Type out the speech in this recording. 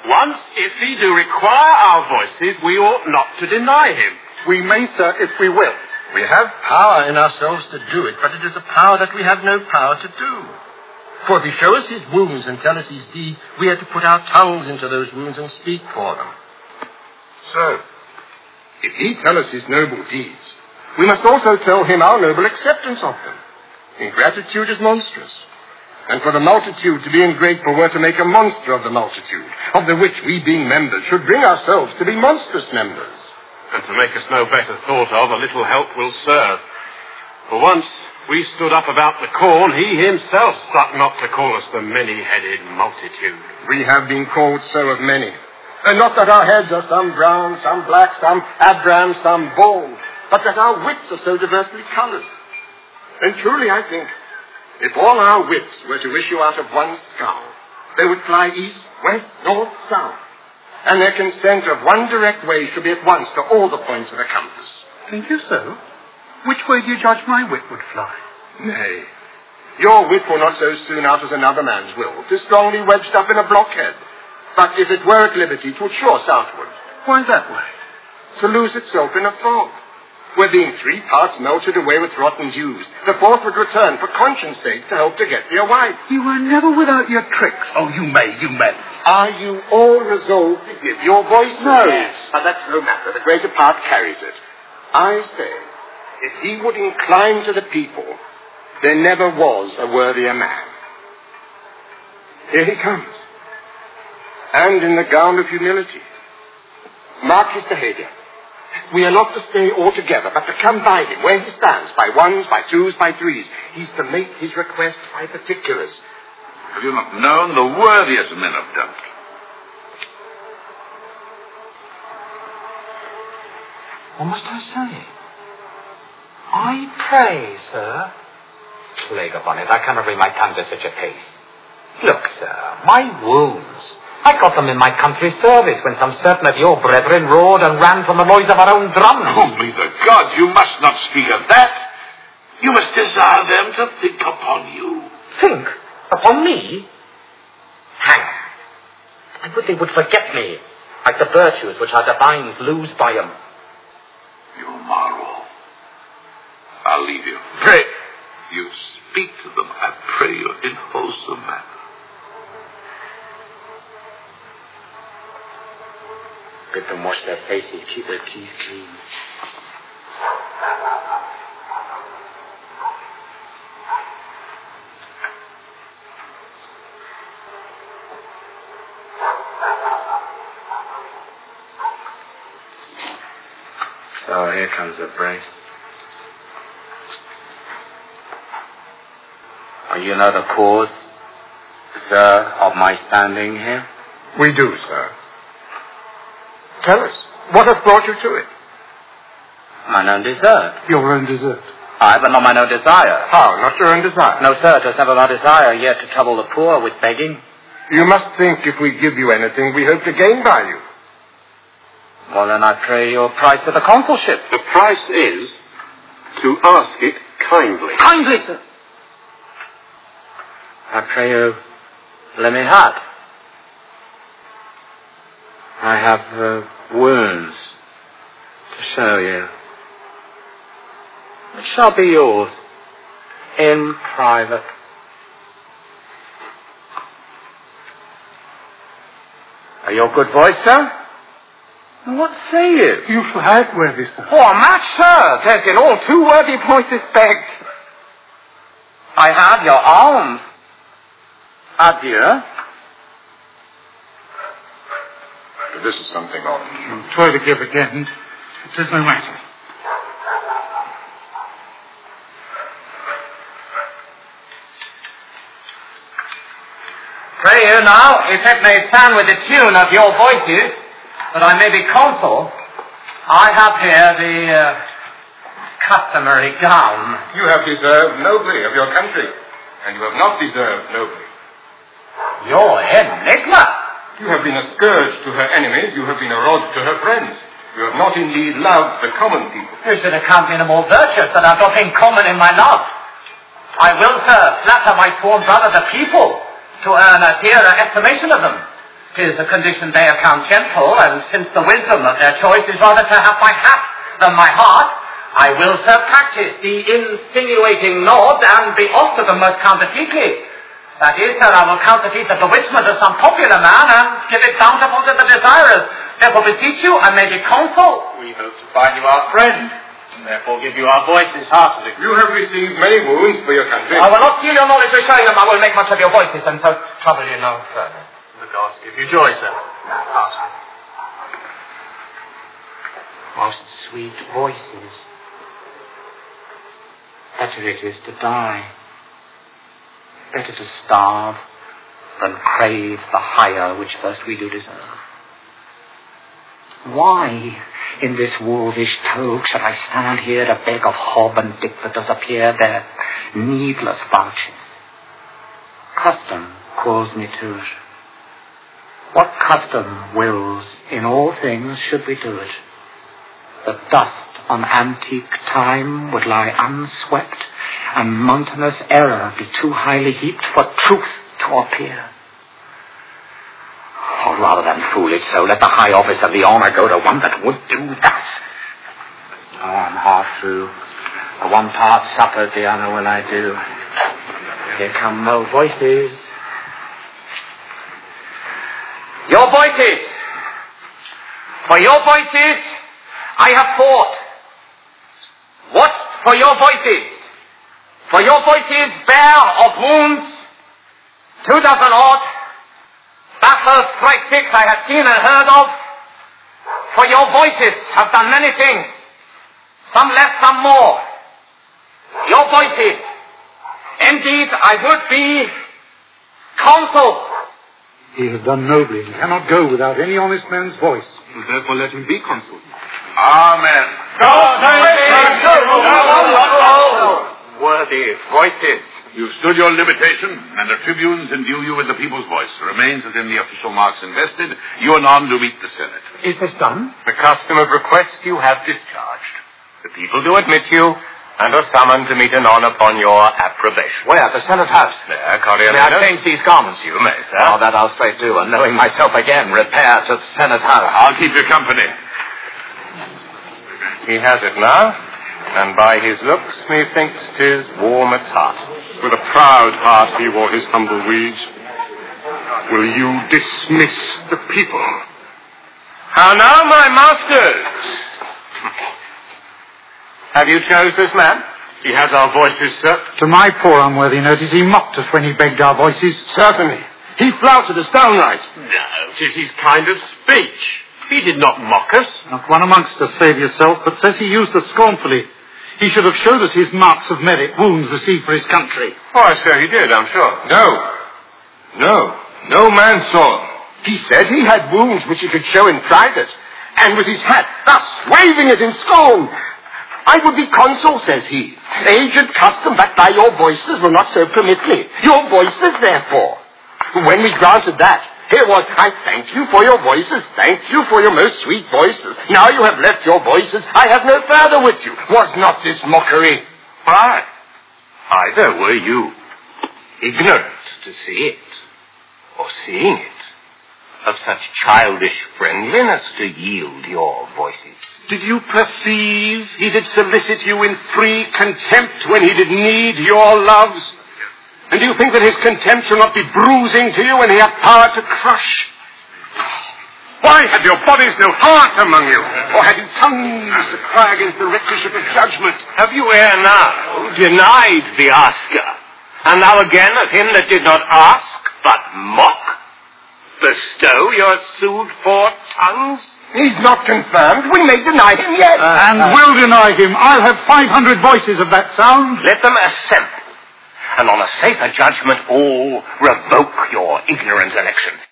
Once, if he do require our voices, we ought not to deny him. We may, sir, if we will. We have power in ourselves to do it, but it is a power that we have no power to do. For if he show us his wounds and tell us his deeds, we are to put our tongues into those wounds and speak for them. So, if he tell us his noble deeds, we must also tell him our noble acceptance of them. Ingratitude is monstrous. And for the multitude to be ungrateful were to make a monster of the multitude, of the which we, being members, should bring ourselves to be monstrous members. And to make us no better thought of, a little help will serve. For once we stood up about the corn, he himself struck not to call us the many-headed multitude. We have been called so of many. And not that our heads are some brown, some black, some Abraham, some bald, but that our wits are so diversely coloured. And truly, I think, if all our wits were to issue out of one skull, they would fly east, west, north, south, and their consent of one direct way should be at once to all the points of the compass. Think you so? Which way do you judge my wit would fly? Nay, your wit will not so soon out as another man's will. 'Tis strongly wedged up in a blockhead. But if it were at liberty, 'twould sure southward. Why that way? To lose itself in a fog, where being 3 parts melted away with rotten dews, the 4th would return for conscience sake to help to get thee a wife. You are never without your tricks. Oh, you may. Are you all resolved to give your voices? No. Yes. But that's no matter. The greater part carries it. I say, if he would incline to the people, there never was a worthier man. Here he comes. And in the gown of humility. Mark his behavior. We are not to stay all together, but to come by him where he stands, by ones, by twos, by threes. He's to make his request by particulars. Have you not known the worthiest men of doubt? What must I say? I pray, sir. Plague upon it, I cannot bring my tongue to such a pace. Look, sir, my wounds. I got them in my country's service when some certain of your brethren roared and ran from the noise of our own drums. Only the gods, you must not speak of that. You must desire them to think upon you. Think? Upon me? Hang. I would they would forget me, like the virtues which our divines lose by them. Your moral. I'll leave you. Pray. You speak to them, I pray you, in wholesome manner. Bid them wash their faces, keep their teeth clean. So here comes the brace. You know the cause, sir, of my standing here? We do, sir. Tell us, what has brought you to it? Mine own desert. Your own desert. Aye, but not mine own desire. How, not your own desire? No, sir, 'twas never my desire yet to trouble the poor with begging. You must think if we give you anything, we hope to gain by you. Well, then I pray your price for the consulship. The price is to ask it kindly. Kindly, sir. I pray you, let me have. I have wounds to show you. It shall be yours in private. Are you good voice, sir? What say you? You shall have worthy, sir. Oh, a match, sir. There's in all 2 worthy voices begged. I have your alms. Adieu. This is something odd. Try to give again. It is no matter. Pray you now, if it may stand with the tune of your voices, that I may be consul, I have here the customary gown. You have deserved nobly of your country, and you have not deserved nobly. Your enigma. You have been a scourge to her enemies, you have been a rod to her friends. You have not indeed loved the common people. You should account me no more virtuous than I've got in common in my love. I will, sir, flatter my sworn brother the people to earn a dearer estimation of them. 'Tis a condition they account gentle, and since the wisdom of their choice is rather to have my hat than my heart, I will, sir, practice the insinuating nod and be off to them most counterfeitly. That is, sir, I will counterfeit the bewitchment of some popular man and give it bountiful to the desirers. Therefore beseech you, I may be consul. We hope to find you our friend, and therefore give you our voices heartily. You have received many wounds for your country. I will not steal your knowledge with showing them. I will make much of your voices, and so trouble you no further. The gods give you joy, sir. Most sweet voices. Better it is to die. Better to starve than crave the hire which first we do deserve. Why, in this wolvish togue, should I stand here to beg of hob and dick that does appear their needless vouches? Custom calls me to it. What custom wills in all things should we do it? The dust on antique time would lie unswept, and mountainous error be too highly heaped for truth to appear. Or rather than fool it so, let the high office of the honor go to one that would do thus. Oh, I'm half through. The one part suffered, the other will I do. Here come more voices. Your voices! For your voices, I have fought. What for your voices? For your voices bare of wounds, 24 odd, battles strike six I have seen and heard of. For your voices have done many things, some less, some more. Your voices, indeed I would be consul. He has done nobly and cannot go without any honest man's voice. Therefore let him be consul. Amen. Worthy voices. You've stood your limitation, and the tribunes endue you with the people's voice. Remains within the official marks invested. You are none to meet the Senate. Is this done? The custom of request you have discharged. The people do admit you, and are summoned to meet anon upon your approbation. Where? The Senate House? There, Coriolanus. May I change these garments? You may, sir. Oh, that I'll straight do, and knowing myself again, repair to the Senate House. I'll keep you company. He has it now, and by his looks, methinks 'tis warm at heart. With a proud heart he wore his humble weeds. Will you dismiss the people? How now, my masters? Have you chose this man? He has our voices, sir. To my poor unworthy notice, he mocked us when he begged our voices. Certainly. He flouted us downright. No, 'tis his kind of speech. He did not mock us. Not one amongst us, save yourself, but says he used us scornfully. He should have showed us his marks of merit, wounds received for his country. Why, so he did, I'm sure. No man saw him. He said he had wounds which he could show in private, and with his hat, thus waving it in scorn. I would be consul, says he. Aged custom backed by your voices will not so permit me. Your voices, therefore. When we granted that, here was, I thank you for your voices, thank you for your most sweet voices. Now you have left your voices, I have no further with you. Was not this mockery? Why? Either were you ignorant to see it, or seeing it, of such childish friendliness to yield your voices. Did you perceive he did solicit you in free contempt when he did need your loves? And do you think that his contempt shall not be bruising to you when he hath power to crush? Why had your bodies no heart among you? Or had you tongues to cry against the rectorship of judgment? Have you ere now denied the asker, and now again of him that did not ask, but mock? Bestow your sued-for tongues? He's not confirmed. We may deny him yet. And will deny him. I'll have 500 voices of that sound. Let them assemble, and on a safer judgment all revoke your ignorant election.